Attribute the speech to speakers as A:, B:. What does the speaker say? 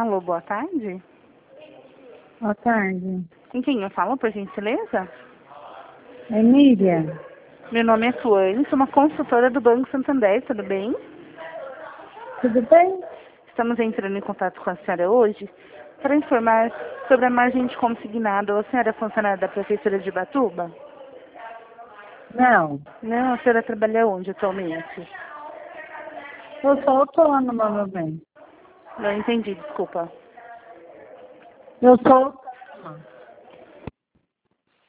A: Alô, boa tarde.
B: Boa tarde.
A: Com quem eu falo, por gentileza?
B: Emília.
A: Meu nome é Tuane, sou uma consultora do Banco Santander, tudo bem?
B: Tudo bem?
A: Estamos entrando em contato com a senhora hoje para informar sobre a margem de consignado. A senhora é funcionária da Prefeitura de Ubatuba?
B: Não.
A: Não, a senhora trabalha onde atualmente?
B: Eu sou autônoma, meu bem.
A: Não entendi, desculpa.
B: Eu sou autônoma.